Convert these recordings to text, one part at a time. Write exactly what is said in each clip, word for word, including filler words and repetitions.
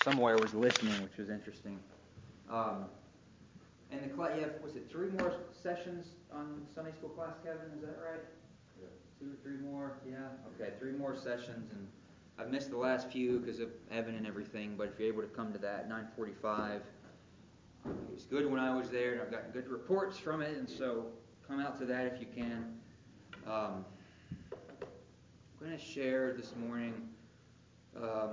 somewhere was listening, which was interesting. Um, and the class, you have, was it three more sessions on Sunday school class, Kevin? Is that right? Yeah. Two or three more? Yeah. Okay, three more sessions, and I've missed the last few because of Evan and everything. But if you're able to come to that, nine forty-five. It was good when I was there, and I've gotten good reports from it. And so, come out to that if you can. Um, I'm going to share this morning. Um,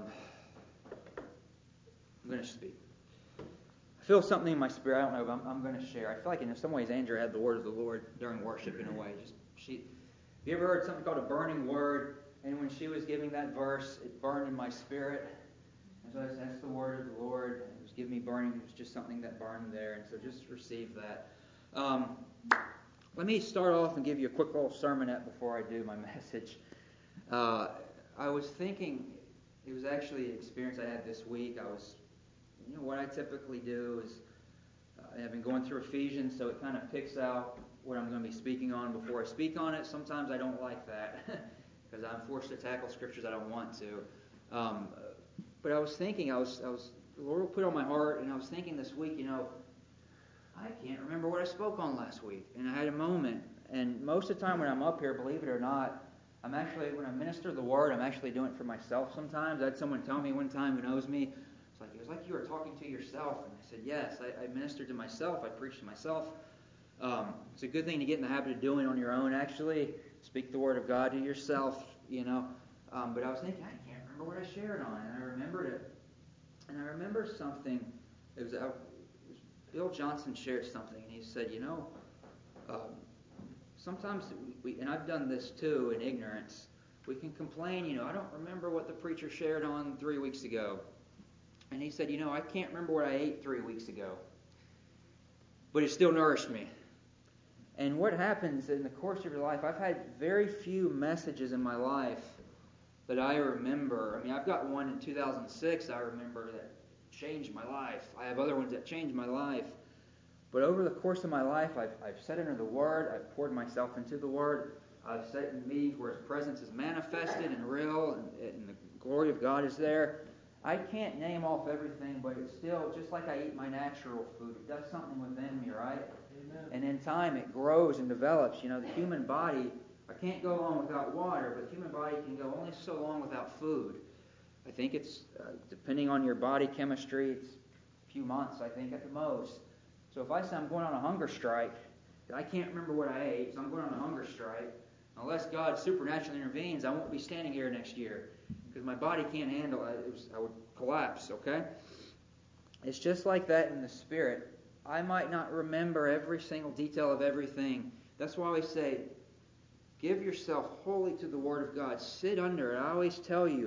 I'm going to speak. I feel something in my spirit. I don't know, but I'm, I'm going to share. I feel like in some ways Andrea had the word of the Lord during worship in a way. Just she. Have you ever heard something called a burning word? And when she was giving that verse, it burned in my spirit. And so I said, that's the word of the Lord. It was giving me burning. It was just something that burned there. And so just receive that. Um, let me start off and give you a quick little sermonette before I do my message. Uh, I was thinking, it was actually an experience I had this week. I was, you know, what I typically do is, uh, I've been going through Ephesians, so it kind of picks out what I'm going to be speaking on before I speak on it. Sometimes I don't like that because I'm forced to tackle scriptures I don't want to. Um, but I was thinking, I was, I was, the Lord will put on my heart, and I was thinking this week, you know, I can't remember what I spoke on last week. And I had a moment, and most of the time when I'm up here, believe it or not, I'm actually, when I minister the word, I'm actually doing it for myself sometimes. I had someone tell me one time who knows me, it's like, it was like you were talking to yourself. And I said, yes, I, I ministered to myself. I preached to myself. Um, it's a good thing to get in the habit of doing on your own, actually. Speak the word of God to yourself, you know. Um, but I was thinking, I can't remember what I shared on. And I remembered it. And I remember something. It was, uh, it was Bill Johnson shared something, and he said, you know, um, sometimes, we, and I've done this too in ignorance, we can complain, you know, I don't remember what the preacher shared on three weeks ago. And he said, you know, I can't remember what I ate three weeks ago. But it still nourished me. And what happens in the course of your life, I've had very few messages in my life that I remember. I mean, I've got one in two thousand six I remember that changed my life. I have other ones that changed my life. But over the course of my life, I've, I've sat under the Word, I've poured myself into the Word, I've sat in meetings where His presence is manifested and real, and, and the glory of God is there. I can't name off everything, but it's still, just like I eat my natural food, it does something within me, right? Amen. And in time, it grows and develops. You know, the human body, I can't go on without water, but the human body can go only so long without food. I think it's, uh, depending on your body chemistry, it's a few months, I think, at the most. So if I say I'm going on a hunger strike, I can't remember what I ate, so I'm going on a hunger strike. Unless God supernaturally intervenes, I won't be standing here next year because my body can't handle it. It was, I would collapse, okay? It's just like that in the Spirit. I might not remember every single detail of everything. That's why we say, give yourself wholly to the Word of God. Sit under it. I always tell you,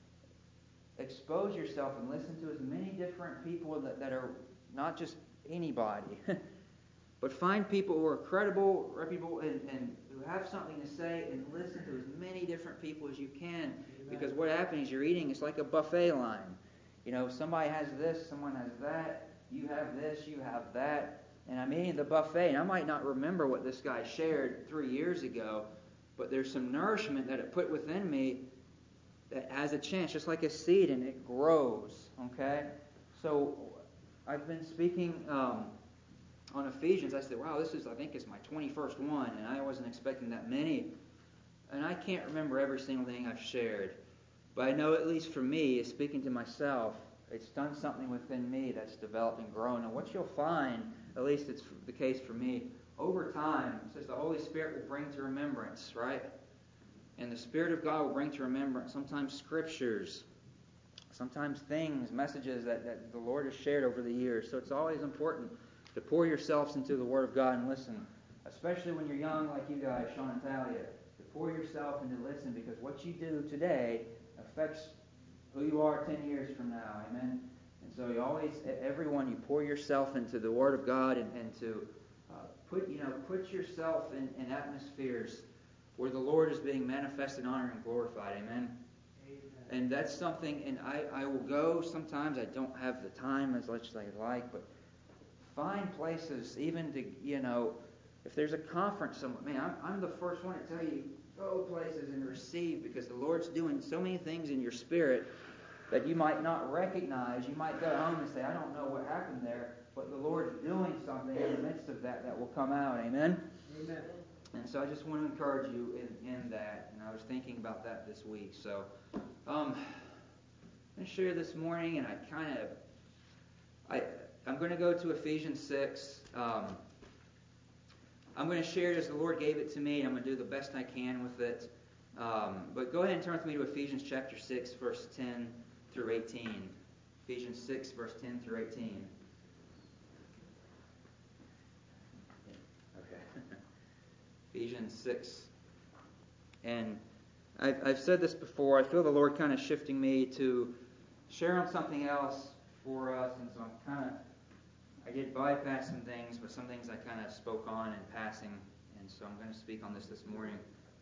expose yourself and listen to as many different people that, that are not just anybody, but find people who are credible, reputable, and, and who have something to say, and listen to as many different people as you can. Amen. Because what happens is you're eating, it's like a buffet line. You know, somebody has this, someone has that, you have this, you have that, and I'm eating the buffet, and I might not remember what this guy shared three years ago, but there's some nourishment that it put within me that has a chance, just like a seed, and it grows, okay? So I've been speaking um, on Ephesians. I said, wow, this is, I think it's my twenty-first one, and I wasn't expecting that many. And I can't remember every single thing I've shared. But I know, at least for me, speaking to myself, it's done something within me that's developed and grown. And what you'll find, at least it's the case for me, over time, it says the Holy Spirit will bring to remembrance, right? And the Spirit of God will bring to remembrance sometimes scriptures, sometimes things, messages that, that the Lord has shared over the years. So it's always important to pour yourselves into the Word of God and listen, especially when you're young like you guys, Sean and Talia, to pour yourself and to listen, because what you do today affects who you are ten years from now. Amen? And so you always, everyone, you pour yourself into the Word of God and, and to uh, put, you know, put yourself in, in atmospheres where the Lord is being manifested, honored, and glorified. Amen? And that's something, and I, I will go sometimes. I don't have the time as much as I'd like, but find places, even to, you know, if there's a conference somewhere, man, I'm, I'm the first one to tell you, go places and receive, because the Lord's doing so many things in your spirit that you might not recognize. You might go home and say, I don't know what happened there, but the Lord's doing something in the midst of that that will come out. Amen? Amen. And so I just want to encourage you in, in that. And I was thinking about that this week. So um, I'm going to share this morning, and I kind of, I, I'm going to go to Ephesians six. Um, I'm going to share it as the Lord gave it to me, and I'm going to do the best I can with it. Um, but go ahead and turn with me to Ephesians chapter six, verse ten through eighteen. Ephesians six, verse ten through eighteen. Okay. Ephesians six. And I've, I've said this before. I feel the Lord kind of shifting me to share on something else for us. And so I'm kind of, I did bypass some things, but some things I kind of spoke on in passing. And so I'm going to speak on this this morning.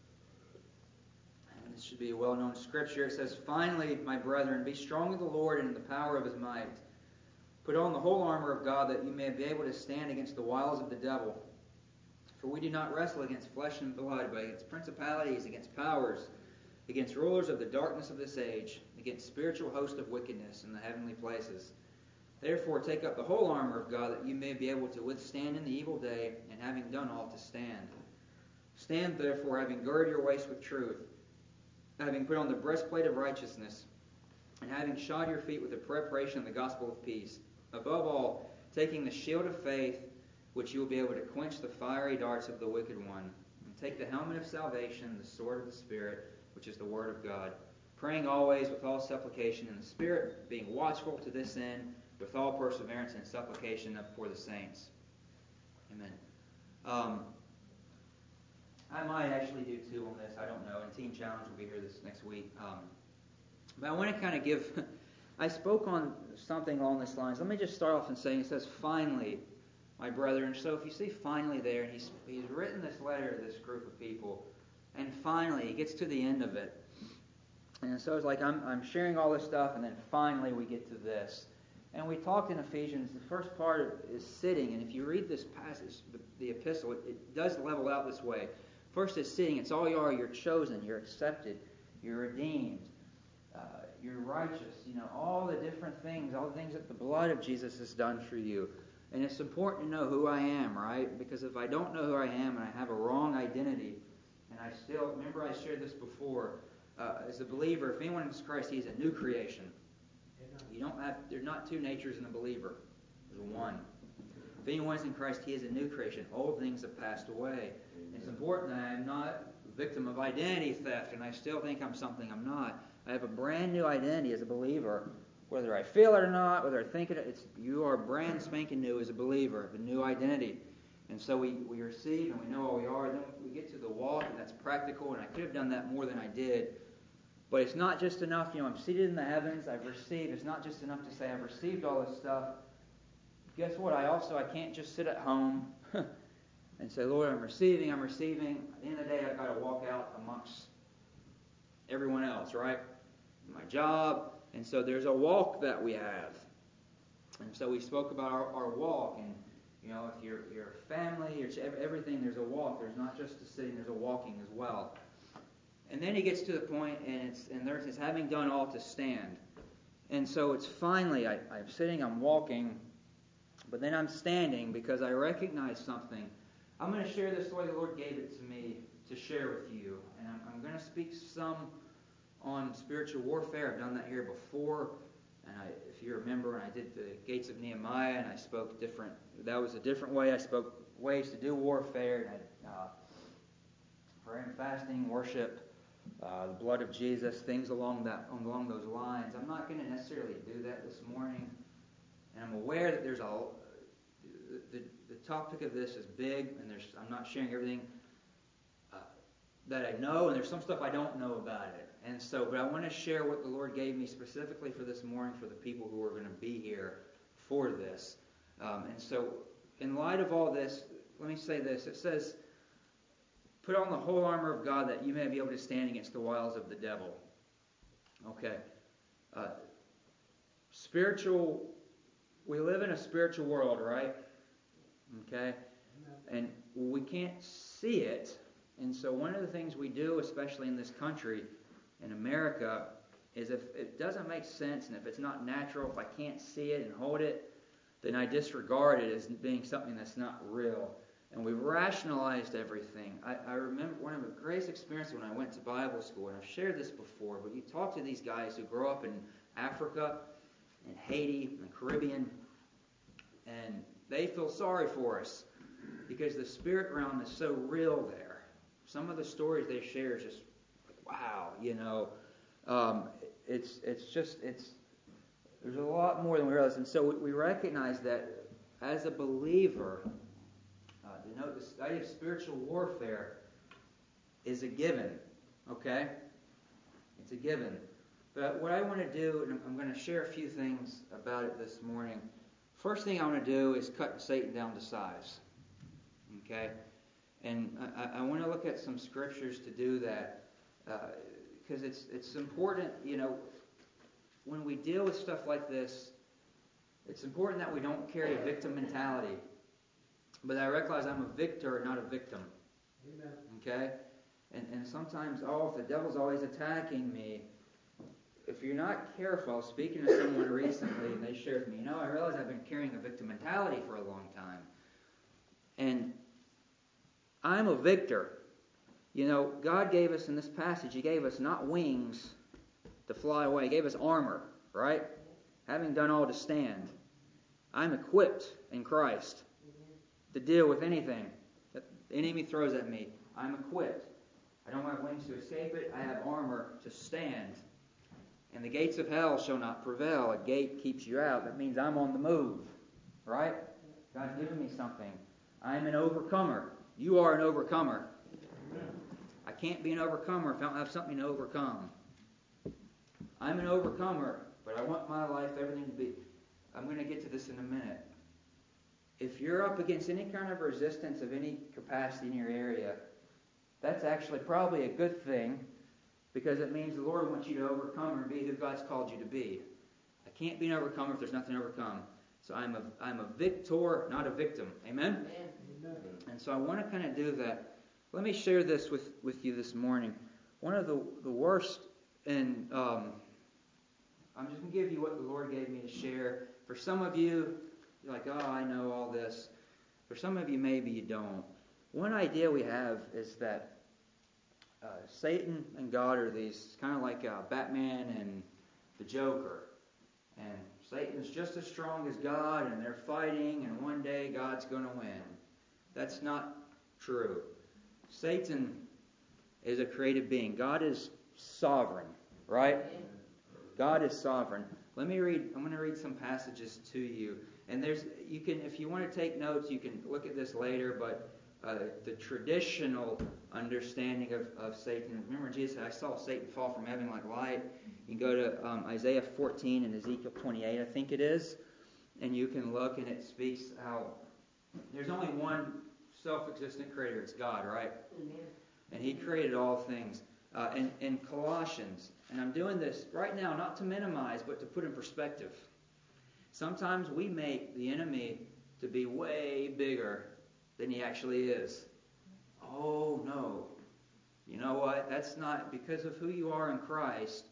And this should be a well-known scripture. It says, Finally, my brethren, be strong in the Lord and in the power of his might. Put on the whole armor of God, that you may be able to stand against the wiles of the devil. For we do not wrestle against flesh and blood, but against principalities, against powers, against rulers of the darkness of this age, against spiritual hosts of wickedness in the heavenly places. Therefore take up the whole armor of God, that you may be able to withstand in the evil day, and having done all, to stand. Stand therefore, having girded your waist with truth, having put on the breastplate of righteousness, and having shod your feet with the preparation of the gospel of peace. Above all, taking the shield of faith, which you will be able to quench the fiery darts of the wicked one. And take the helmet of salvation, the sword of the Spirit, which is the word of God, praying always with all supplication in the Spirit, being watchful to this end, with all perseverance and supplication for the saints. Amen. Um, I might actually do two on this. I don't know. And Teen Challenge will be here this next week. Um, but I want to kind of give... I spoke on something along these lines. Let me just start off and saying, it says, finally, my brethren. So if you see finally there, and he's, he's written this letter to this group of people, and finally, he gets to the end of it. And so it's like I'm, I'm sharing all this stuff, and then finally we get to this. And we talked in Ephesians, the first part is sitting. And if you read this passage, the, the epistle, it, it does level out this way. First is sitting. It's all you are. You're chosen. You're accepted. You're redeemed. Uh, you're righteous. You know, all the different things, all the things that the blood of Jesus has done for you. And it's important to know who I am, right? Because if I don't know who I am and I have a wrong identity, and I still, remember I shared this before, uh, as a believer, if anyone is Christ, he is a new creation. You don't have, there's not two natures in a believer. There's one. If anyone is in Christ, he is a new creation. Old things have passed away. It's important that I am not a victim of identity theft, and I still think I'm something I'm not. I have a brand new identity as a believer. Whether I feel it or not, whether I think it, it's you are brand spanking new as a believer, a new identity. And so we, we receive and we know what we are. Then we get to the walk, and that's practical, and I could have done that more than I did. But it's not just enough, you know, I'm seated in the heavens, I've received. It's not just enough to say I've received all this stuff. Guess what? I also, I can't just sit at home and say, Lord, I'm receiving, I'm receiving. At the end of the day, I've got to walk out amongst everyone else, right? My job. And so there's a walk that we have. And so we spoke about our, our walk. And, you know, if you're, you're family, you're everything, there's a walk. There's not just a sitting, there's a walking as well. And then he gets to the point, and it's and there it says, having done all, to stand. And so it's finally, I, I'm sitting, I'm walking, but then I'm standing because I recognize something. I'm going to share this the way the Lord gave it to me to share with you. And I'm, I'm going to speak some on spiritual warfare. I've done that here before. And I, if you remember, when I did the Gates of Nehemiah, and I spoke different, that was a different way. I spoke ways to do warfare, and I, uh, prayer and fasting, worship, Uh, the blood of Jesus, things along that along those lines. I'm not going to necessarily do that this morning, and I'm aware that there's a the, the topic of this is big, and there's I'm not sharing everything uh, that I know, and there's some stuff I don't know about it. And so, but I want to share what the Lord gave me specifically for this morning for the people who are going to be here for this. Um, and so, in light of all this, let me say this. It says, put on the whole armor of God, that you may be able to stand against the wiles of the devil. Okay. Uh, spiritual, we live in a spiritual world, right? Okay. And we can't see it. And so one of the things we do, especially in this country, in America, is if it doesn't make sense and if it's not natural, if I can't see it and hold it, then I disregard it as being something that's not real. And we've rationalized everything. I, I remember one of the greatest experiences when I went to Bible school, and I've shared this before, but you talk to these guys who grow up in Africa and Haiti and the Caribbean, and they feel sorry for us because the spirit realm is so real there. Some of the stories they share is just, wow, you know. Um, it's it's just, it's there's a lot more than we realize. And so we, we recognize that as a believer, uh, to know the study of spiritual warfare is a given, okay? It's a given. But what I want to do, and I'm going to share a few things about it this morning. First thing I want to do is cut Satan down to size, okay? And I, I want to look at some scriptures to do that. Uh, Because it's it's important, you know, when we deal with stuff like this, it's important that we don't carry a victim mentality. But I realize I'm a victor, not a victim. Amen. Okay? And and sometimes, oh, if the devil's always attacking me, if you're not careful, I was speaking to someone recently, and they shared with me, you know, I realize I've been carrying a victim mentality for a long time. And I'm a victor. You know, God gave us in this passage, He gave us not wings to fly away. He gave us armor, right? Having done all to stand. I'm equipped in Christ to deal with anything that the enemy throws at me. I'm equipped. I don't have wings to escape it. I have armor to stand. And the gates of hell shall not prevail. A gate keeps you out. That means I'm on the move, right? God's given me something. I'm an overcomer. You are an overcomer. I can't be an overcomer if I don't have something to overcome. I'm an overcomer, but I want my life, everything to be... I'm going to get to this in a minute. If you're up against any kind of resistance of any capacity in your area, that's actually probably a good thing, because it means the Lord wants you to overcome and be who God's called you to be. I can't be an overcomer if there's nothing to overcome. So I'm a I'm a victor, not a victim. Amen? Amen. And so I want to kind of do that. Let me share this with, with you this morning. One of the, the worst, and um, I'm just going to give you what the Lord gave me to share. For some of you, you're like, oh, I know all this. For some of you, maybe you don't. One idea we have is that uh, Satan and God are these, kind of like uh, Batman and the Joker. And Satan's just as strong as God, and they're fighting, and one day God's going to win. That's not true. Satan is a created being. God is sovereign, right? God is sovereign. Let me read, I'm going to read some passages to you. And there's, you can, if you want to take notes, you can look at this later, but uh, the traditional understanding of, of Satan. Remember Jesus said, I saw Satan fall from heaven like light. You can go to um, Isaiah fourteen and Ezekiel twenty-eight, I think it is. And you can look, and it speaks how there's only one self-existent creator. It's God, right? Amen. And He created all things. Uh, in, in Colossians, and I'm doing this right now not to minimize, but to put in perspective. Sometimes we make the enemy to be way bigger than he actually is. Oh, no. You know what? That's not, because of who you are in Christ,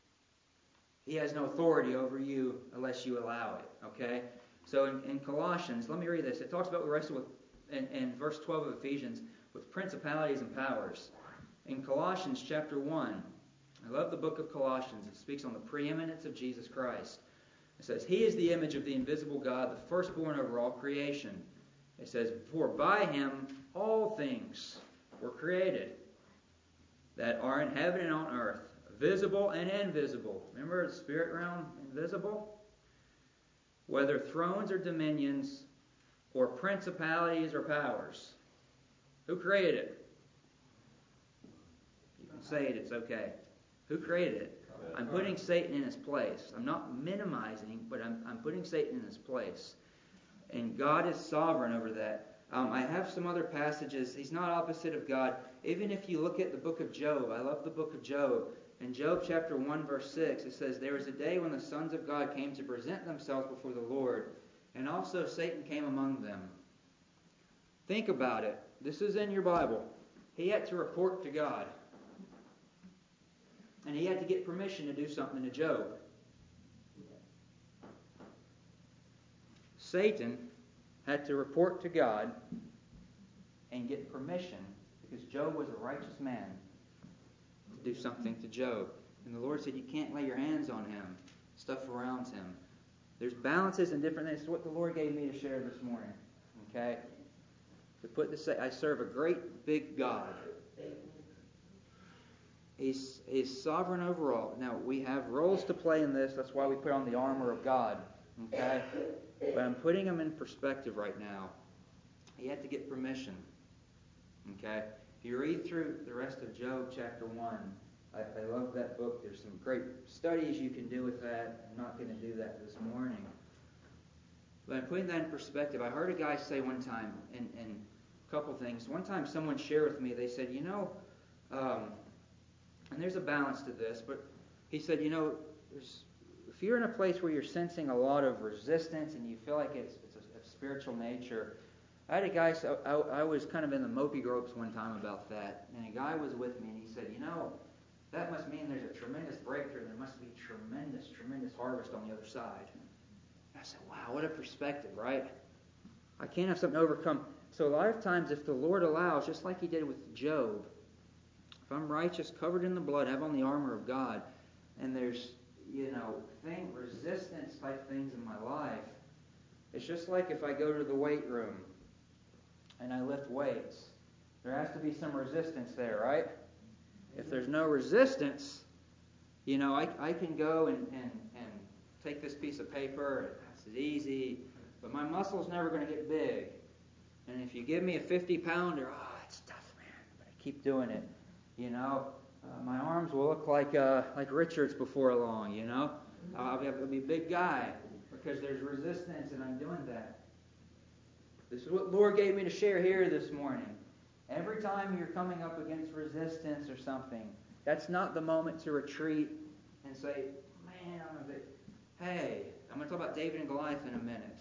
He has no authority over you unless you allow it, okay? So in, in Colossians, let me read this. It talks about we wrestle with, in, in verse twelve of Ephesians, with principalities and powers. In Colossians chapter one, I love the book of Colossians. It speaks on the preeminence of Jesus Christ. It says, He is the image of the invisible God, the firstborn over all creation. It says, for by Him all things were created that are in heaven and on earth, visible and invisible. Remember the spirit realm, invisible? Whether thrones or dominions or principalities or powers. Who created it? You can say it, it's okay. Who created it? I'm putting Satan in his place. I'm not minimizing, but I'm, I'm putting Satan in his place. And God is sovereign over that. Um, I have some other passages. He's not opposite of God. Even if you look at the book of Job, I love the book of Job. In Job chapter one verse six, it says, there was a day when the sons of God came to present themselves before the Lord, and also Satan came among them. Think about it. This is in your Bible. He had to report to God. And he had to get permission to do something to Job. Satan had to report to God and get permission, because Job was a righteous man, to do something to Job. And the Lord said, you can't lay your hands on him, stuff around him. There's balances and different things. It's what the Lord gave me to share this morning. Okay? To put this, I serve a great big God. He's, he's sovereign over all. Now, we have roles to play in this. That's why we put on the armor of God. Okay? But I'm putting them in perspective right now. He had to get permission. Okay? If you read through the rest of Job chapter one, I, I love that book. There's some great studies you can do with that. I'm not going to do that this morning. But I'm putting that in perspective. I heard a guy say one time, and, and a couple things. One time someone shared with me, they said, you know, um, and there's a balance to this, but he said, you know, there's, if you're in a place where you're sensing a lot of resistance and you feel like it's, it's a, a spiritual nature. I had a guy, so I, I was kind of in the mopey ropes one time about that, and a guy was with me, and he said, you know, that must mean there's a tremendous breakthrough. There must be tremendous, tremendous harvest on the other side. And I said, wow, what a perspective, right? I can't have something to overcome. So a lot of times, if the Lord allows, just like he did with Job, if I'm righteous, covered in the blood, have on the armor of God, and there's, you know, thing, resistance type things in my life, it's just like if I go to the weight room and I lift weights. There has to be some resistance there, right? If there's no resistance, you know, I, I can go and, and, and take this piece of paper, it's easy, but my muscle's never going to get big. And if you give me a fifty pounder, oh, it's tough, man, but I keep doing it, you know. Uh, my arms will look like uh, like Richard's before long, you know. I'll be, I'll be a big guy because there's resistance and I'm doing that. This is what the Lord gave me to share here this morning. Every time you're coming up against resistance or something, that's not the moment to retreat and say, man, I'm a bit... Hey, I'm going to talk about David and Goliath in a minute.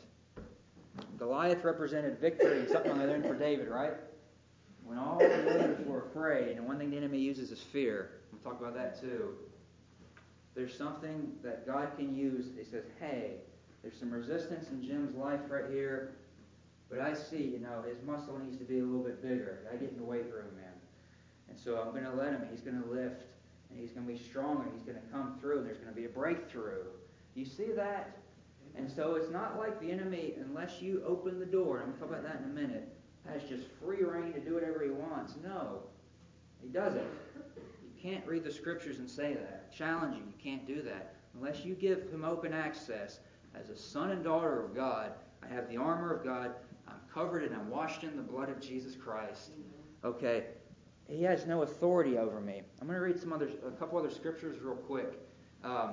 Goliath represented victory and something on the other end for David, right? When all the others were afraid, and one thing the enemy uses is fear. We'll talk about that too. There's something that God can use. He says, hey, there's some resistance in Jim's life right here, but I see, you know, his muscle needs to be a little bit bigger. I get in the weight room, man. And so I'm going to let him. He's going to lift, and he's going to be stronger. He's going to come through, and there's going to be a breakthrough. You see that? And so it's not like the enemy, unless you open the door, and I'm going to talk about that in a minute, has just free reign to do whatever he wants. No, he doesn't. You can't read the scriptures and say that. Challenge you. You can't do that. Unless you give him open access as a son and daughter of God. I have the armor of God. I'm covered and I'm washed in the blood of Jesus Christ. Okay. He has no authority over me. I'm going to read some other, a couple other scriptures real quick. Um,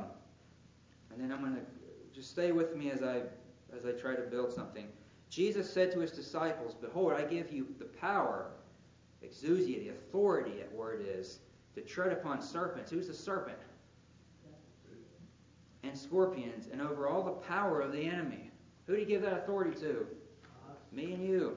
and then I'm going to just stay with me as I as I try to build something. Jesus said to his disciples, behold, I give you the power, exousia, the authority, that word is, to tread upon serpents. Who's the serpent? And scorpions, and over all the power of the enemy. Who did he give that authority to? Me and you.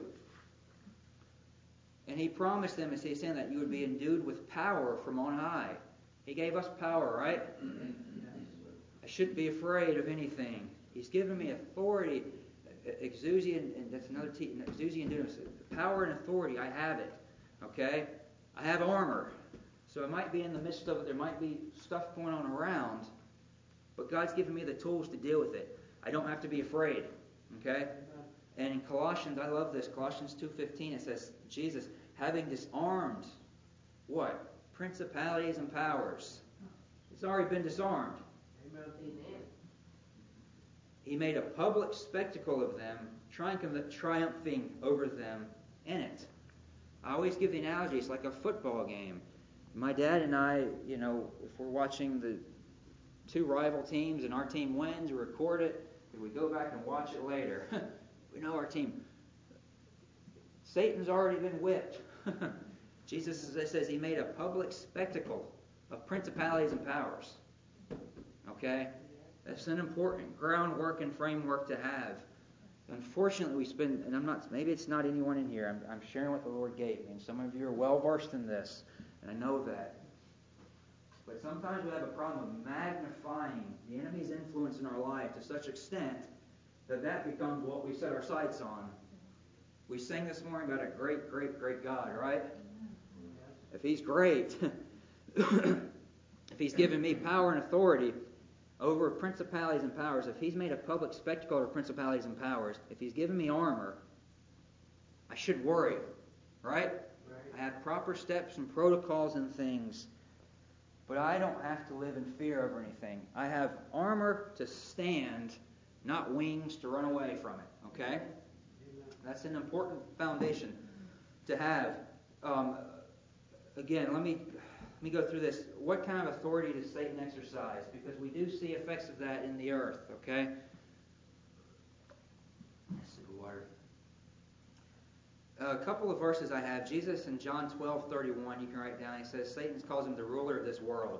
And he promised them, as he's saying that, you would be endued with power from on high. He gave us power, right? I shouldn't be afraid of anything. He's given me authority. Exousia, and that's another T. Exousia and dunamis. Power and authority, I have it. Okay? I have armor. So it might be in the midst of it, there might be stuff going on around, but God's given me the tools to deal with it. I don't have to be afraid. Okay? And in Colossians, I love this, Colossians two fifteen, it says, Jesus, having disarmed, what? Principalities and powers. It's already been disarmed. Amen. He made a public spectacle of them, triumphing over them in it. I always give the analogy, it's like a football game. My dad and I, you know, if we're watching the two rival teams and our team wins, we record it, and we go back and watch it later. We know our team. Satan's already been whipped. Jesus says he made a public spectacle of principalities and powers. Okay? That's an important groundwork and framework to have. Unfortunately, we spend, and I'm not, maybe it's not anyone in here, I'm, I'm sharing what the Lord gave me, and some of you are well versed in this, and I know that. But sometimes we have a problem of magnifying the enemy's influence in our life to such extent that that becomes what we set our sights on. We sang this morning about a great, great, great God, right? If He's great, if He's given me power and authority over principalities and powers, if He's made a public spectacle of principalities and powers, if He's given me armor, I should worry, right? Right. I have proper steps and protocols and things, but I don't have to live in fear over anything. I have armor to stand, not wings to run away from it, okay? That's an important foundation to have. Um, again, let me let me go through this. What kind of authority does Satan exercise? Because we do see effects of that in the earth, okay? Sip of water. A couple of verses I have. Jesus in John twelve thirty-one, you can write down. He says, Satan calls him the ruler of this world.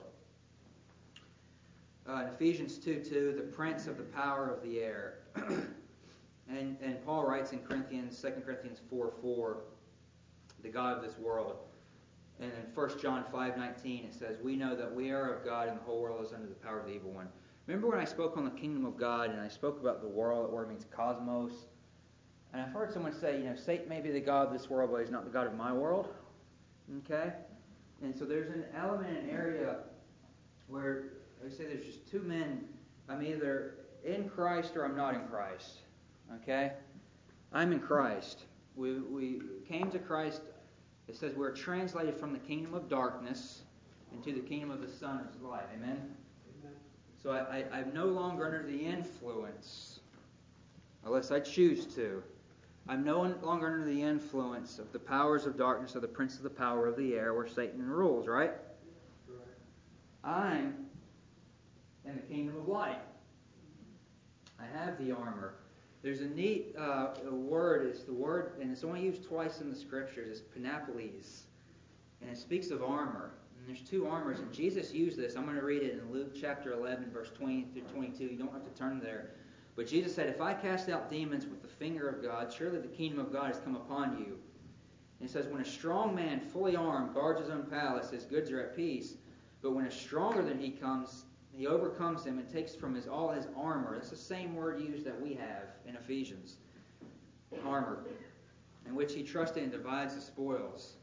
Uh, in Ephesians two two, the prince of the power of the air. and and Paul writes in Corinthians, Second Corinthians four four, the God of this world. And in First John five nineteen, it says, we know that we are of God and the whole world is under the power of the evil one. Remember when I spoke on the kingdom of God and I spoke about the world, that word means cosmos? And I've heard someone say, you know, Satan may be the God of this world, but he's not the God of my world. Okay? And so there's an element, an area where I say there's just two men. I'm either in Christ or I'm not in Christ. Okay? I'm in Christ. We we came to Christ. It says we're translated from the kingdom of darkness into the kingdom of the Son of His light. Amen? Amen. So I, I, I'm no longer under the influence, unless I choose to. I'm no longer under the influence of the powers of darkness, of the prince of the power of the air, where Satan rules, right? Right. I'm in the kingdom of light. I have the armor. There's a neat uh, word, it's the word, and it's only used twice in the Scriptures, it's panapoles. And it speaks of armor. And there's two armors, and Jesus used this. I'm going to read it in Luke chapter eleven, verse twenty through twenty-two. You don't have to turn there. But Jesus said, if I cast out demons with the finger of God, surely the kingdom of God has come upon you. And it says, when a strong man, fully armed, guards his own palace, his goods are at peace. But when a stronger than he comes, he overcomes him and takes from his all his armor. That's the same word used that we have in Ephesians. Armor. In which he trusted and divides the spoils.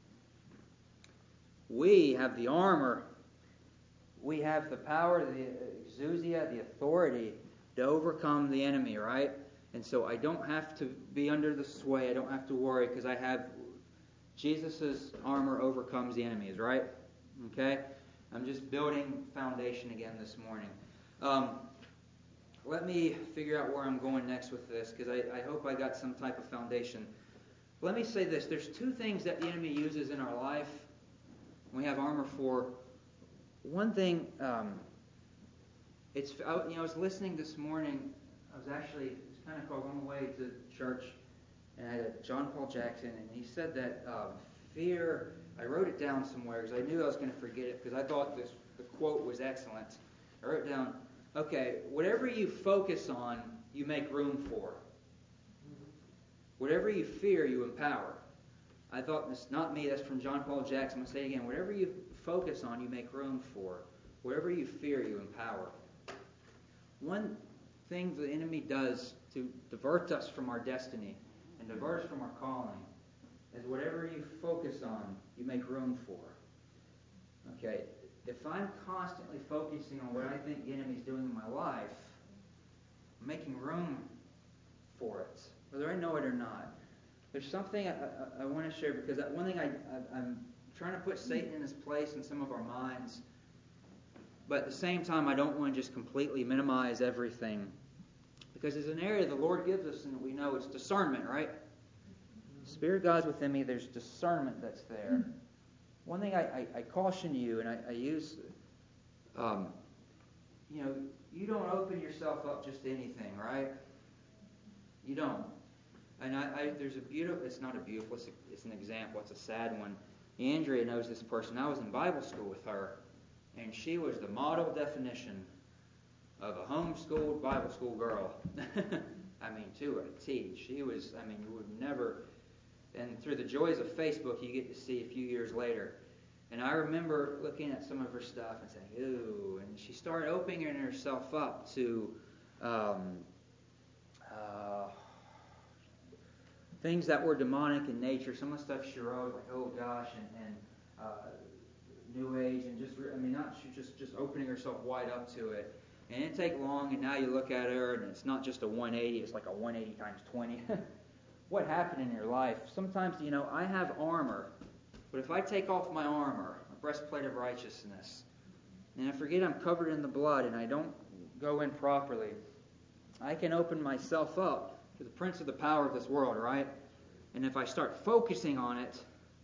We have the armor. We have the power, the exousia, the authority to overcome the enemy, right? And so I don't have to be under the sway. I don't have to worry because I have Jesus' armor overcomes the enemies, right? Okay? I'm just building foundation again this morning. Um, let me figure out where I'm going next with this because I, I hope I got some type of foundation. Let me say this. There's two things that the enemy uses in our life we have armor for. One thing, um, it's I, you know, I was listening this morning. I was actually, it was kind of called on the way to church, and I had John Paul Jackson, and he said that um, fear, I wrote it down somewhere because I knew I was going to forget it because I thought this the quote was excellent. I wrote down, okay, whatever you focus on, you make room for. Whatever you fear, you empower. I thought, it's not me, that's from John Paul Jackson. I'm going to say it again. Whatever you focus on, you make room for. Whatever you fear, you empower. One thing the enemy does to divert us from our destiny and divert us from our calling is whatever you focus on, you make room for. Okay, if I'm constantly focusing on what I think the enemy's doing in my life, I'm making room for it, whether I know it or not. There's something I, I, I want to share because that one thing I, I, I'm trying to put Satan in his place in some of our minds, but at the same time I don't want to just completely minimize everything because there's an area the Lord gives us and we know it's discernment, right? The Spirit of God's within me, there's discernment that's there. One thing I, I, I caution you and I, I use, um, you know, you don't open yourself up just to anything, right? You don't. And I, I, there's a beautiful, it's not a beautiful, it's, a, it's an example, it's a sad one. Andrea knows this person. I was in Bible school with her, and she was the model definition of a homeschooled Bible school girl. I mean, to a T. She was, I mean, you would never, and through the joys of Facebook, you get to see a few years later. And I remember looking at some of her stuff and saying, ooh. And she started opening herself up to um, uh, things that were demonic in nature. Some of the stuff she wrote, like, oh gosh, and, and uh, New Age, and just, I mean, not she just, just opening herself wide up to it. And it didn't take long, and now you look at her, and it's not just a one eighty, it's like a one eighty times twenty. What happened in your life? Sometimes, you know, I have armor, but if I take off my armor, a breastplate of righteousness, and I forget I'm covered in the blood, and I don't go in properly, I can open myself up to the prince of the power of this world, right? And if I start focusing on it,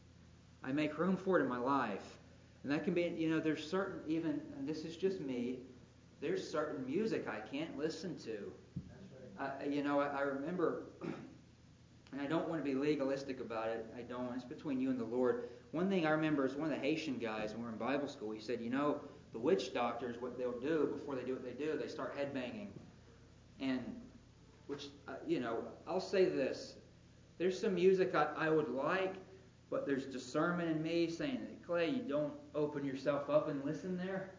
I make room for it in my life. And that can be, you know, there's certain, even, and this is just me, there's certain music I can't listen to. That's right. I, you know, I, I remember, and I don't want to be legalistic about it. I don't. It's between you and the Lord. One thing I remember is one of the Haitian guys when we were in Bible school. He said, you know, the witch doctors, what they'll do before they do what they do, they start headbanging. And, which, uh, you know, I'll say this. There's some music I, I would like, but there's discernment in me saying, Clay, you don't open yourself up and listen there.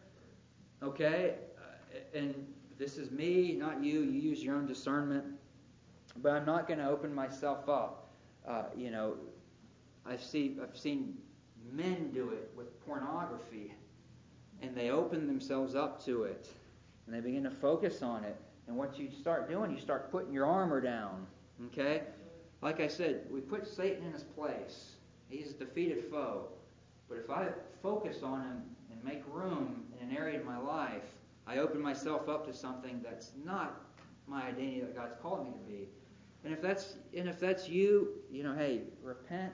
Okay? And this is me, not you. You use your own discernment. But I'm not going to open myself up. Uh, you know, I've seen, I've seen men do it with pornography. And they open themselves up to it. And they begin to focus on it. And what you start doing, you start putting your armor down. Okay? Like I said, we put Satan in his place. He's a defeated foe. But if I focus on him and make room in an area of my life, I open myself up to something that's not my identity that God's called me to be. And if that's and if that's you, you know, hey, repent.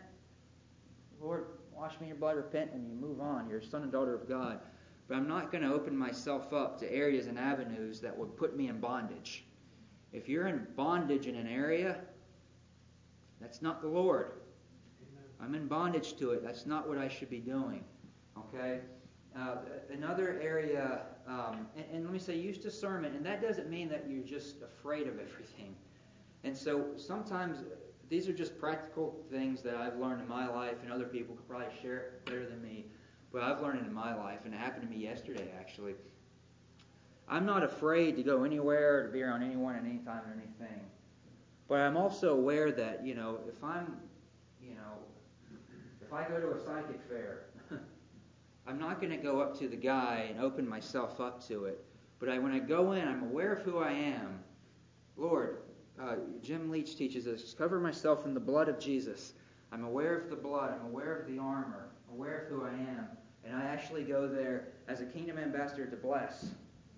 Lord, wash me in your blood, repent, and you move on. You're a son and daughter of God. But I'm not going to open myself up to areas and avenues that would put me in bondage. If you're in bondage in an area, that's not the Lord. Amen. I'm in bondage to it. That's not what I should be doing. Okay? Uh, another area, um, and, and let me say, use discernment, and that doesn't mean that you're just afraid of everything. And so sometimes these are just practical things that I've learned in my life, and other people could probably share it better than me. But I've learned it in my life, and it happened to me yesterday, actually. I'm not afraid to go anywhere, to be around anyone at any time or anything. But I'm also aware that, you know, if I'm, you know, if I go to a psychic fair, I'm not going to go up to the guy and open myself up to it. But I, when I go in, I'm aware of who I am. Lord, uh, Jim Leach teaches us, cover myself in the blood of Jesus. I'm aware of the blood. I'm aware of the armor. I'm aware of who I am. And I actually go there as a kingdom ambassador to bless.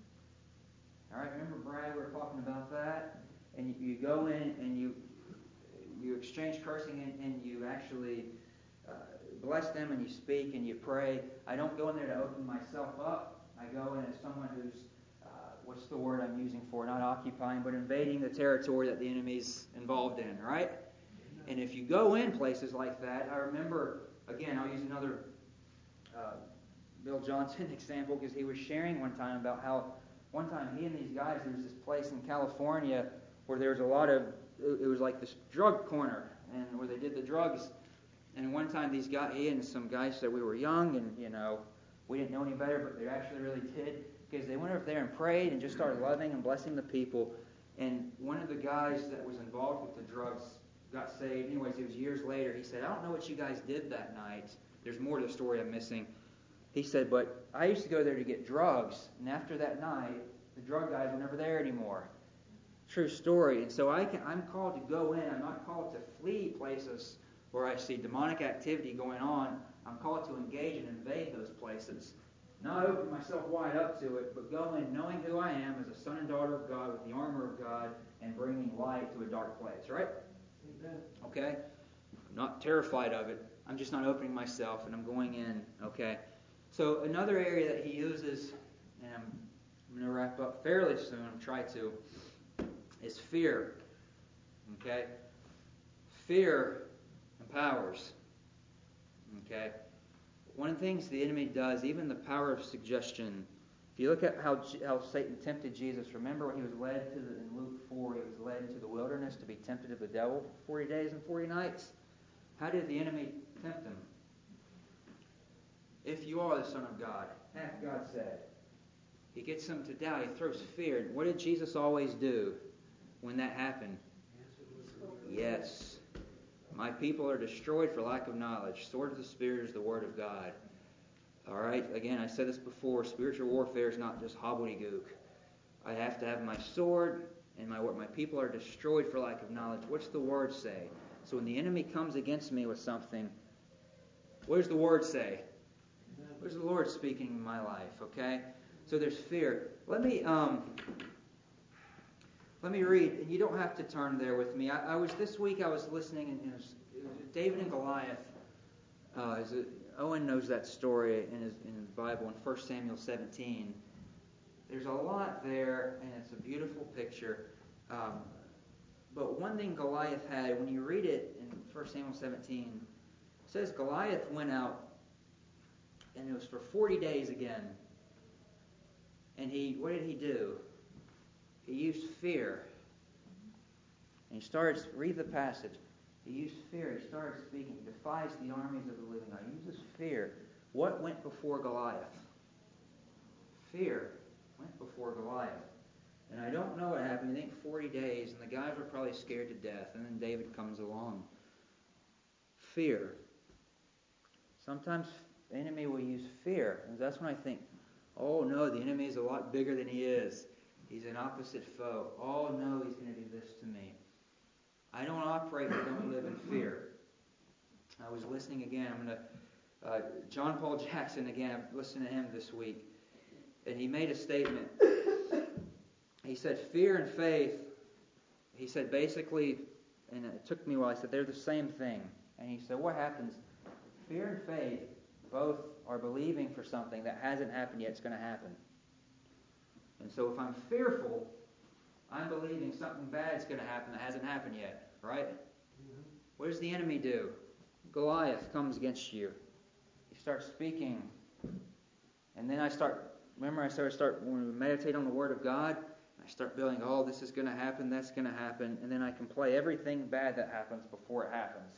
All right, remember, Brad, we were talking about that? And you, you go in and you you exchange cursing and, and you actually uh, bless them and you speak and you pray. I don't go in there to open myself up. I go in as someone who's, uh, what's the word I'm using for, not occupying, but invading the territory that the enemy's involved in, right? And if you go in places like that, I remember, again, I'll use another uh, Bill Johnson example because he was sharing one time about how one time he and these guys, there was this place in California where there was a lot of, it was like this drug corner, and where they did the drugs. And one time these guys, he and some guys said we were young and, you know, we didn't know any better, but they actually really did, because they went over there and prayed and just started loving and blessing the people. And one of the guys that was involved with the drugs got saved. Anyways, it was years later. He said, I don't know what you guys did that night. There's more to the story I'm missing. He said, but I used to go there to get drugs, and after that night, the drug guys were never there anymore. True story. And so I can, I'm called to go in. I'm not called to flee places where I see demonic activity going on. I'm called to engage and invade those places. Not open myself wide up to it, but go in knowing who I am as a son and daughter of God with the armor of God and bringing light to a dark place. Right? Amen. Okay? I'm not terrified of it. I'm just not opening myself, and I'm going in. Okay? So another area that he uses, and I'm, I'm going to wrap up fairly soon, I'm trying to, is fear. Okay? Fear empowers. Okay? One of the things the enemy does, even the power of suggestion, if you look at how how Satan tempted Jesus, remember when he was led to the, in Luke four, he was led into the wilderness to be tempted of the devil for forty days and forty nights. How did the enemy tempt him? if you are the Son of God, hath God said. He gets them to doubt. He throws fear. What did Jesus always do when that happened? Yes. My people are destroyed for lack of knowledge. Sword of the Spirit is the Word of God. All right? Again, I said this before. Spiritual warfare is not just hobbledegook. I have to have my sword, and my my people are destroyed for lack of knowledge. What's the Word say? So when the enemy comes against me with something, what does the Word say? What is the Lord speaking in my life? Okay? So there's fear. Let me um, let me read, and you don't have to turn there with me. I, I was this week. I was listening, and it was, it was David and Goliath. Uh, is it, Owen knows that story in his in the Bible in First Samuel seventeen. There's a lot there, and it's a beautiful picture. Um, but one thing Goliath had, when you read it in First Samuel seventeen, it says Goliath went out, and it was for forty days again. And he, what did he do? He used fear. And he started, read the passage. He used fear. He started speaking. He defies the armies of the living God. He uses fear. What went before Goliath? Fear went before Goliath. And I don't know what happened. You think forty days, and the guys were probably scared to death. And then David comes along. Fear. Sometimes the enemy will use fear. And that's when I think, oh no, the enemy is a lot bigger than he is. He's an opposite foe. Oh no, he's going to do this to me. I don't operate, I don't live in fear. I was listening again. I'm going to, uh, John Paul Jackson again, I've listened to him this week. And he made a statement. He said, fear and faith, he said basically, and it took me a while, I said, they're the same thing. And he said, what happens? Fear and faith both are believing for something that hasn't happened yet, it's going to happen. And so if I'm fearful, I'm believing something bad is going to happen that hasn't happened yet, right? Mm-hmm. What does the enemy do? Goliath comes against you. He starts speaking. And then I start, remember I started start when we meditate on the Word of God, I start building, oh, this is going to happen, that's going to happen, and then I can play everything bad that happens before it happens.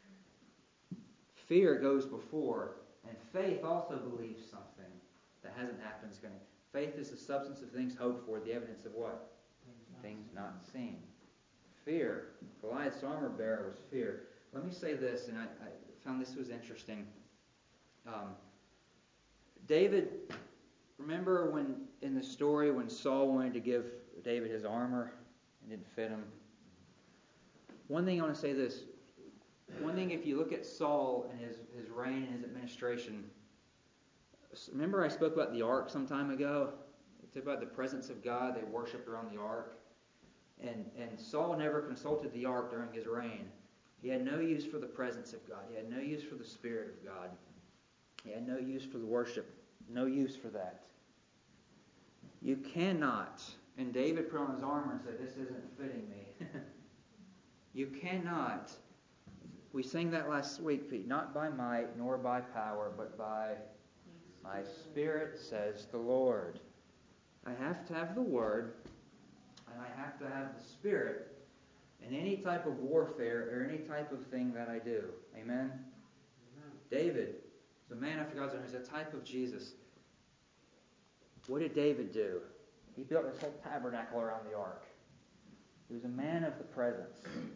Fear goes before, and faith also believes something that hasn't happened is going to. Faith is the substance of things hoped for, the evidence of what? Things not seen. Fear. Goliath's armor bearer was fear. Let me say this, and I, I found this was interesting. Um, David, remember when in the story when Saul wanted to give David his armor and didn't fit him? One thing I want to say this. One thing, if you look at Saul and his, his reign and his administration, remember I spoke about the ark some time ago? I talked about the presence of God. They worshipped around the ark. And, and Saul never consulted the ark during his reign. He had no use for the presence of God. He had no use for the Spirit of God. He had no use for the worship. No use for that. You cannot, and David put on his armor and said, this isn't fitting me. You cannot. We sang that last week, Pete. Not by might nor by power, but by my Spirit, says the Lord. I have to have the Word, and I have to have the Spirit in any type of warfare or any type of thing that I do. Amen? Amen. David is a man after God's own. He's a type of Jesus. What did David do? He built this whole tabernacle around the ark. He was a man of the presence.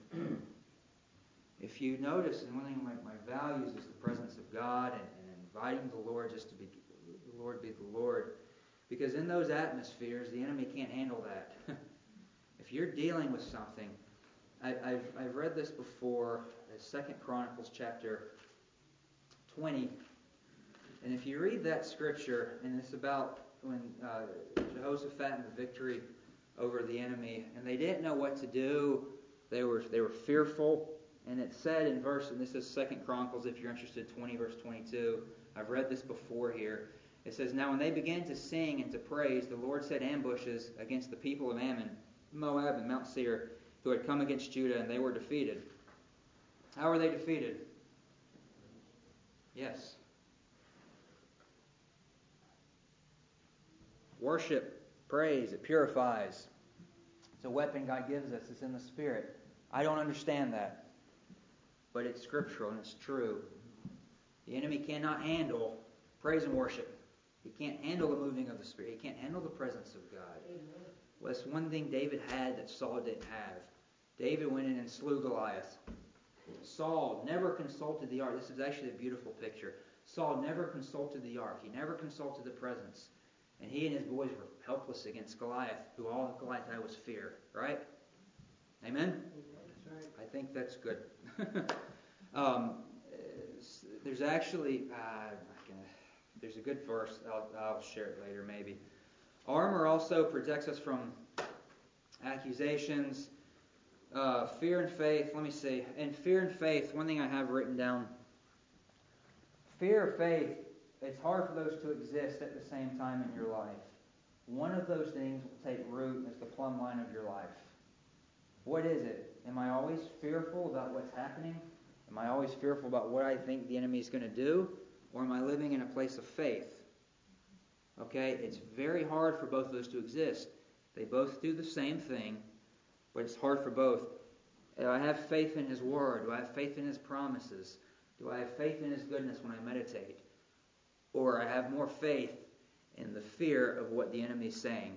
If you notice, and one thing of my, my values is the presence of God and, and inviting the Lord just to be the Lord be the Lord. Because in those atmospheres, the enemy can't handle that. If you're dealing with something, I, I've, I've read this before, Second Chronicles chapter twenty. And if you read that scripture, and it's about when uh, Jehoshaphat and the victory over the enemy, and they didn't know what to do. They were they were fearful. And it said in verse, and this is Second Chronicles, if you're interested, twenty, verse twenty-two. I've read this before here. It says, now when they began to sing and to praise, the Lord set ambushes against the people of Ammon, Moab, and Mount Seir, who had come against Judah, and they were defeated. How were they defeated? Yes. Worship, praise, it purifies. It's a weapon God gives us. It's in the Spirit. I don't understand that. But it's scriptural and it's true. The enemy cannot handle praise and worship. He can't handle the moving of the Spirit. He can't handle the presence of God. Well, that's one thing David had that Saul didn't have. David went in and slew Goliath. Saul never consulted the ark. This is actually a beautiful picture. Saul never consulted the ark. He never consulted the presence. And he and his boys were helpless against Goliath, who all Goliath had was fear. Right? Amen? That's right. I think that's good. um, there's actually, uh, there's a good verse. I'll, I'll share it later maybe. Armor also protects us from accusations, uh, fear and faith. Let me see. In fear and faith, one thing I have written down. Fear or faith, it's hard for those to exist at the same time in your life. One of those things will take root as the plumb line of your life. What is it? Am I always fearful about what's happening? Am I always fearful about what I think the enemy is going to do? Or am I living in a place of faith? Okay, it's very hard for both of those to exist. They both do the same thing, but it's hard for both. Do I have faith in His Word? Do I have faith in His promises? Do I have faith in His goodness when I meditate? Or I have more faith in the fear of what the enemy is saying?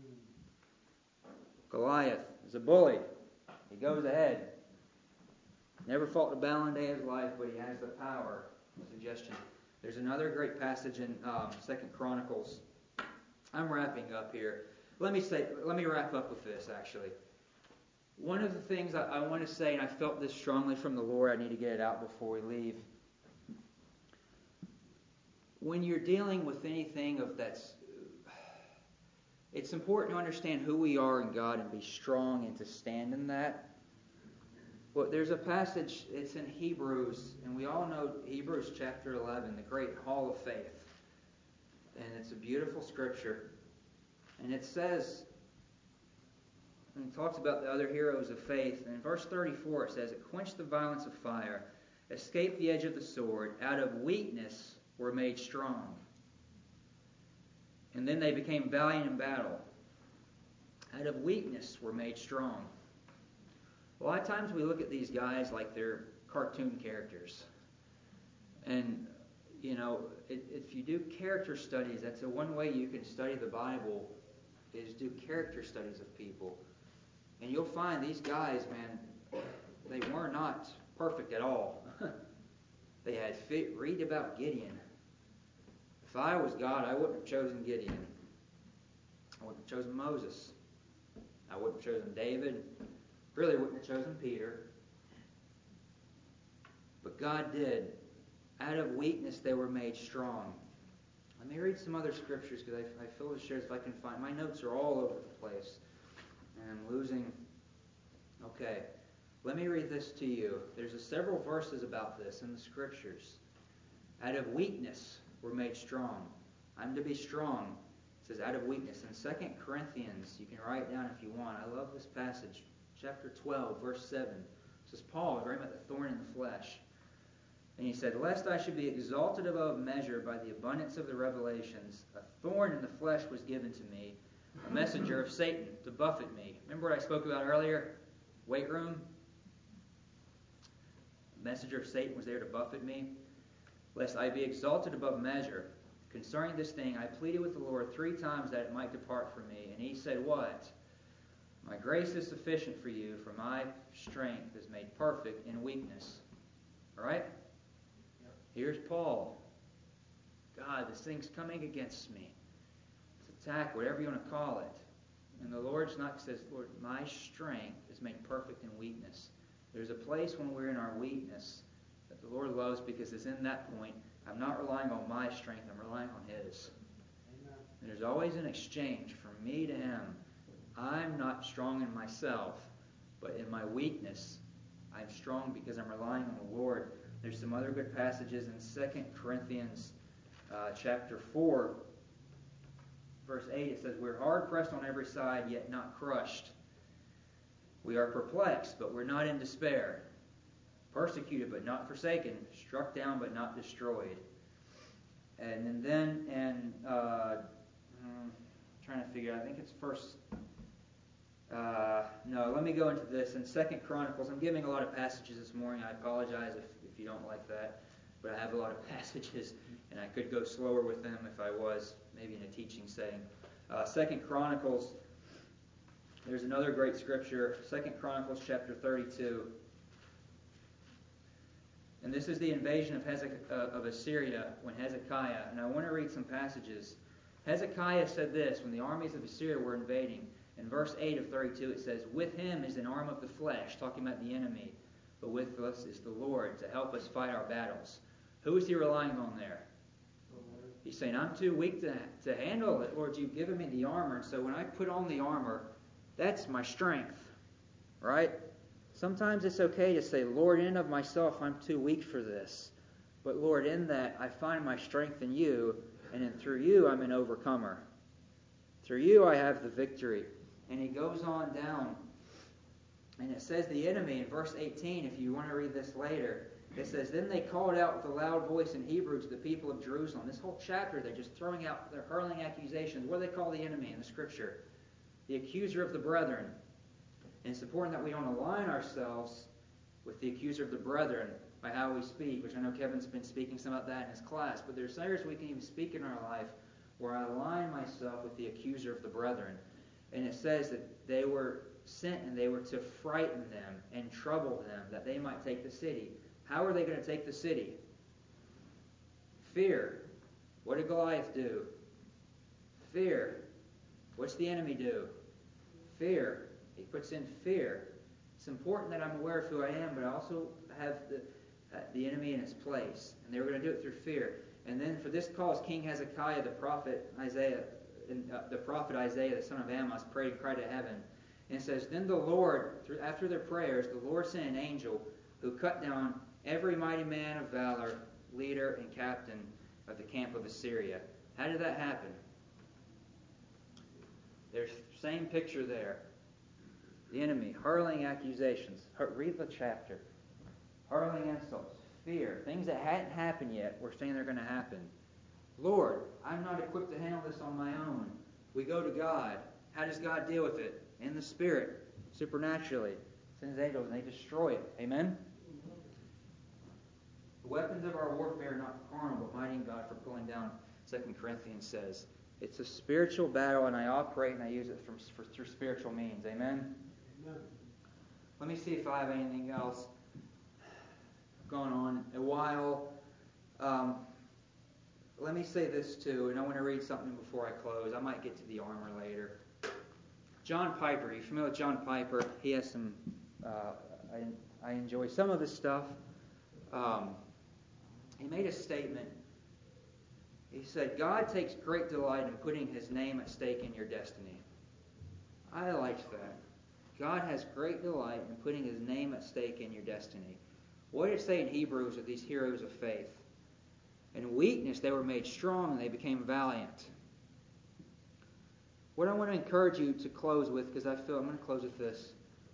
Goliath is a bully. He goes ahead. Never fought a battle in a day of his life, but he has the power. Suggestion. There's another great passage in um, Second Chronicles. I'm wrapping up here. Let me say. Let me wrap up with this, actually. One of the things I, I want to say, and I felt this strongly from the Lord, I need to get it out before we leave. When you're dealing with anything of that's, it's important to understand who we are in God and be strong and to stand in that. Well, there's a passage, it's in Hebrews, and we all know Hebrews chapter eleven, the great hall of faith. And it's a beautiful scripture. And it says, and it talks about the other heroes of faith. And in verse thirty-four it says, it quenched the violence of fire, escaped the edge of the sword, out of weakness were made strong. And then they became valiant in battle. Out of weakness were made strong. A lot of times we look at these guys like they're cartoon characters. And, you know, it, if you do character studies, that's the one way you can study the Bible, is do character studies of people. And you'll find these guys, man, they were not perfect at all. They had fit, read about Gideon. If I was God, I wouldn't have chosen Gideon. I wouldn't have chosen Moses. I wouldn't have chosen David. Really wouldn't have chosen Peter. But God did. Out of weakness they were made strong. Let me read some other scriptures because I, I feel the shares if I can find. My notes are all over the place. And I'm losing. Okay. Let me read this to you. There's a several verses about this in the scriptures. Out of weakness we're made strong. I'm to be strong. It says out of weakness. In Second Corinthians, you can write it down if you want. I love this passage. Chapter twelve, verse seven. It says, Paul was writing about the thorn in the flesh. And he said, lest I should be exalted above measure by the abundance of the revelations, a thorn in the flesh was given to me, a messenger of Satan to buffet me. Remember what I spoke about earlier? Weight room? A messenger of Satan was there to buffet me. Lest I be exalted above measure. Concerning this thing, I pleaded with the Lord three times that it might depart from me. And he said, what? My grace is sufficient for you, for my strength is made perfect in weakness. All right? Yep. Here's Paul. God, this thing's coming against me. It's attack, whatever you want to call it. And the Lord's not says, Lord, my strength is made perfect in weakness. There's a place when we're in our weakness that the Lord loves because it's in that point. I'm not relying on my strength. I'm relying on His. Amen. And there's always an exchange from me to Him. I'm not strong in myself, but in my weakness, I'm strong because I'm relying on the Lord. There's some other good passages in Second Corinthians uh, chapter four, verse eight. It says, we're hard pressed on every side, yet not crushed. We are perplexed, but we're not in despair. Persecuted, but not forsaken. Struck down, but not destroyed. And then, and uh, I'm trying to figure out, I think it's first... Uh, no, let me go into this. In Second Chronicles, I'm giving a lot of passages this morning. I apologize if, if you don't like that. but I have a lot of passages, and I could go slower with them if I was maybe in a teaching setting. Uh, Second Chronicles, there's another great scripture, Second Chronicles chapter thirty-two. And this is the invasion of, Hezek- uh, of Assyria when Hezekiah, and I want to read some passages. Hezekiah said this when the armies of Assyria were invading. In verse eight of thirty-two it says, "With him is an arm of the flesh," talking about the enemy, "but with us is the Lord to help us fight our battles." Who is he relying on there? He's saying, I'm too weak to, to handle it. Lord, you've given me the armor, and so when I put on the armor, that's my strength. Right? Sometimes it's okay to say, Lord, in and of myself, I'm too weak for this. But Lord, in that, I find my strength in you, and then through you, I'm an overcomer. Through you, I have the victory. And he goes on down, and it says the enemy in verse eighteen, if you want to read this later, it says, "Then they called out with a loud voice in Hebrew to the people of Jerusalem." This whole chapter, they're just throwing out, they're hurling accusations. What do they call the enemy in the Scripture? The accuser of the brethren. And it's important that we don't align ourselves with the accuser of the brethren by how we speak, which I know Kevin's been speaking some about that in his class. But there's areas we can even speak in our life where I align myself with the accuser of the brethren. And it says that they were sent and they were to frighten them and trouble them that they might take the city. How are they going to take the city? Fear. What did Goliath do? Fear. What's the enemy do? Fear. He puts in fear. It's important that I'm aware of who I am, but I also have the, uh, the enemy in its place. And they were going to do it through fear. And then for this cause, King Hezekiah, the prophet Isaiah, and, uh, the prophet Isaiah, the son of Amoz, prayed and cried to heaven. And it says, "Then the Lord, through, after their prayers, the Lord sent an angel who cut down every mighty man of valor, leader and captain of the camp of Assyria." How did that happen? There's the same picture there. The enemy hurling accusations. Read the chapter. Hurling insults. Fear. Things that hadn't happened yet, we're saying they're going to happen. Lord, I'm not equipped to handle this on my own. We go to God. How does God deal with it? In the Spirit. Supernaturally. Sends angels and they destroy it. Amen? The weapons of our warfare are not carnal, but mighty in God for pulling down, Second Corinthians says. It's a spiritual battle, and I operate and I use it from, for, through spiritual means. Amen? Amen? Let me see if I have anything else going on. A while. Um, let me say this too, and I want to read something before I close. I might get to the armor later. John Piper. You familiar with John Piper? He has some... Uh, I, I enjoy some of his stuff. Um, he made a statement. He said, "God takes great delight in putting His name at stake in your destiny." I liked that. God has great delight in putting His name at stake in your destiny. What did it say in Hebrews of these heroes of faith? In weakness they were made strong and they became valiant. What I want to encourage you to close with, because I feel I'm going to close with this.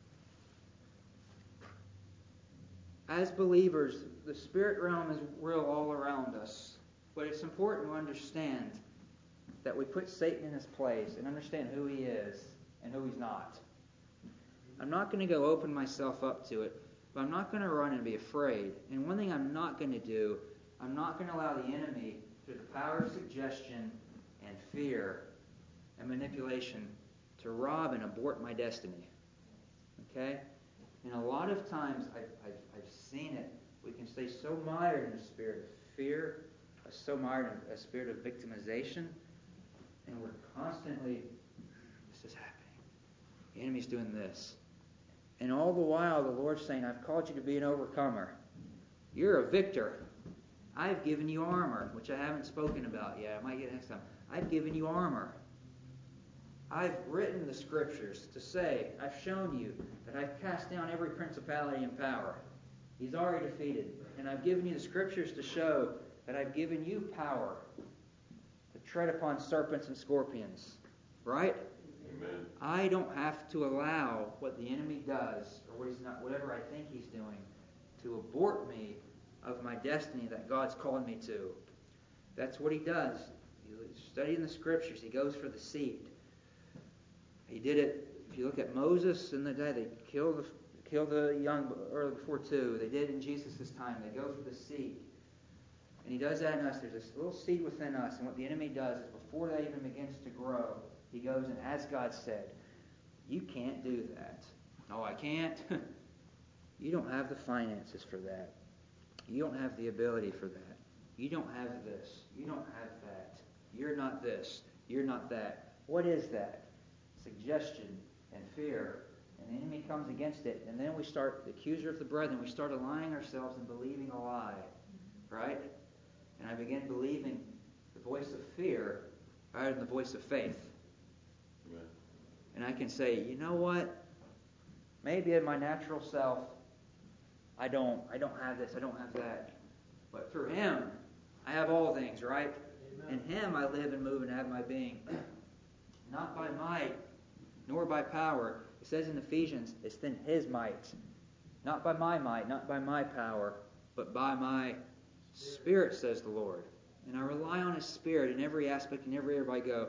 As believers, the spirit realm is real all around us. But it's important to understand that we put Satan in his place and understand who he is and who he's not. I'm not going to go open myself up to it, but I'm not going to run and be afraid. And one thing I'm not going to do, I'm not going to allow the enemy, through the power of suggestion and fear and manipulation, to rob and abort my destiny. Okay? And a lot of times, I've, I've, I've seen it. We can stay so mired in the spirit of fear, so mired in a spirit of victimization, and we're constantly, this is happening. The enemy's doing this. And all the while, the Lord's saying, I've called you to be an overcomer. You're a victor. I've given you armor, which I haven't spoken about yet. I might get next time. I've given you armor. I've written the Scriptures to say, I've shown you that I've cast down every principality and power. He's already defeated. And I've given you the Scriptures to show that I've given you power to tread upon serpents and scorpions. Right? Amen. I don't have to allow what the enemy does, or what he's not, whatever I think he's doing, to abort me of my destiny that God's called me to. That's what he does. You study in the Scriptures, he goes for the seed. He did it. If you look at Moses in the day, they killed the, killed the young early before two. They did in Jesus' time. They go for the seed. And he does that in us. There's this little seed within us. And what the enemy does is before that even begins to grow, he goes and, as God said, you can't do that. No, I can't. You don't have the finances for that. You don't have the ability for that. You don't have this. You don't have that. You're not this. You're not that. What is that? Suggestion and fear. And the enemy comes against it. And then we start, the accuser of the brethren, we start aligning ourselves and believing a lie. Right? And I begin believing the voice of fear rather than the voice of faith. Amen. And I can say, you know what? Maybe in my natural self, I don't I don't have this, I don't have that. But through Him, I have all things, right? Amen. In Him I live and move and have my being. Not by might, nor by power. It says in Ephesians, it's in His might. Not by my might, not by my power, but by my Spirit, says the Lord. And I rely on His Spirit in every aspect and every area I go.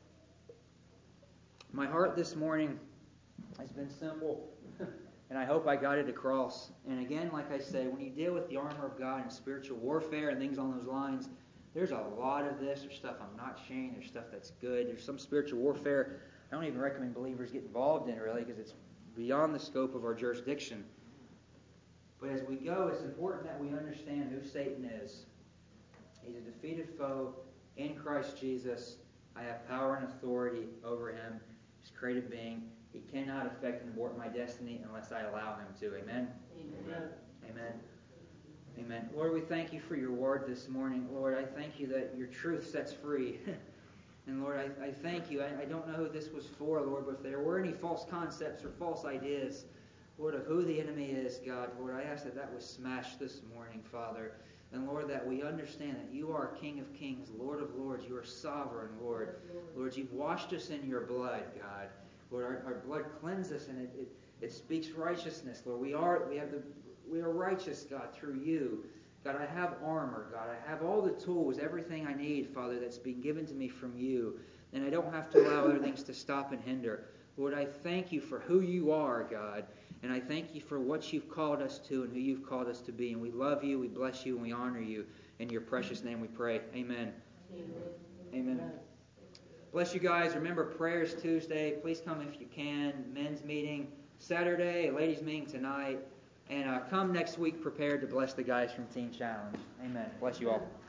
My heart this morning has been simple, and I hope I got it across. And again, like I say, when you deal with the armor of God and spiritual warfare and things on those lines, there's a lot of this. There's stuff I'm not sharing. There's stuff that's good. There's some spiritual warfare I don't even recommend believers get involved in, really, because it's beyond the scope of our jurisdiction. But as we go, it's important that we understand who Satan is. He's a defeated foe in Christ Jesus. I have power and authority over him. He's a created being. He cannot affect and abort my destiny unless I allow him to. Amen? Amen. Amen. Amen. Lord, we thank you for your word this morning. Lord, I thank you that your truth sets free. And Lord, I, I thank you. I, I don't know who this was for, Lord, but if there were any false concepts or false ideas, Lord, of who the enemy is, God, Lord, I ask that that was smashed this morning, Father. And Lord, that we understand that you are King of kings, Lord of lords. You are sovereign, Lord. Lord, you've washed us in your blood, God. Lord, our, our blood cleanses us, and it, it, it speaks righteousness, Lord. We are we have the we are righteous, God, through you. God, I have armor, God. I have all the tools, everything I need, Father, that's been given to me from you. And I don't have to allow other things to stop and hinder. Lord, I thank you for who you are, God. And I thank you for what you've called us to and who you've called us to be. And we love you, we bless you, and we honor you. In your precious name we pray. Amen. Amen. Amen. Amen. Bless you guys. Remember, prayers Tuesday. Please come if you can. Men's meeting Saturday, ladies' meeting tonight. And uh, come next week prepared to bless the guys from Teen Challenge. Amen. Bless you all.